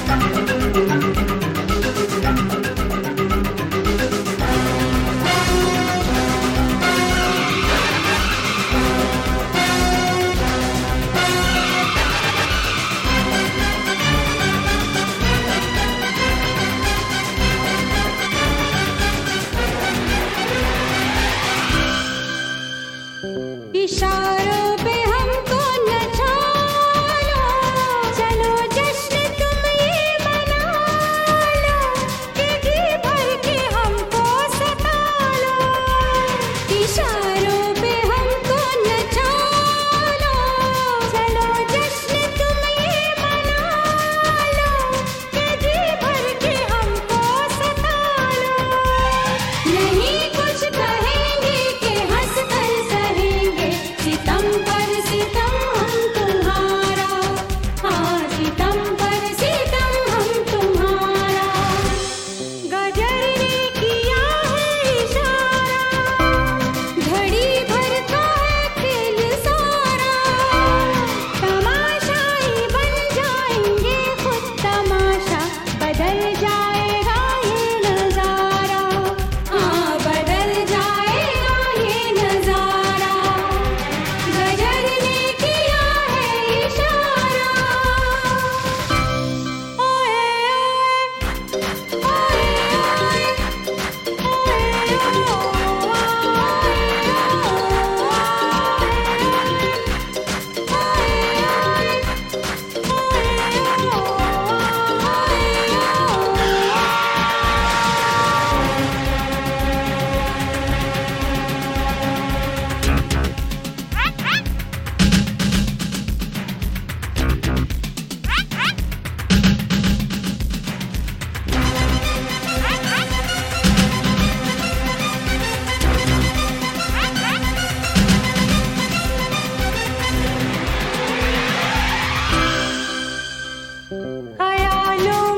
इशारों पे हमको नचा लो, चलो जश्न तुम ये मना लो, कि जी भर के हमको सता लो। इशारों पे हमको नचा लो, चलो जश्न तुम ये मना लो, कि जी भर के हमको सता लो। नहीं कुछ कहेंगे कि हंस कर सहेंगे, सितम पर सितम हम तुम्हारा, हाँ सितम पर सितम हम तुम्हारा। गजर ने किया है इशारा, घड़ी भर का है खेल सारा, तमाशाई बन जाएंगे खुद तमाशा, बदल जाएगा ये नजारा, हाँ बदल जाएगा ये नजारा। गजर ने किया है इशारा, ओए ओए ख्यालों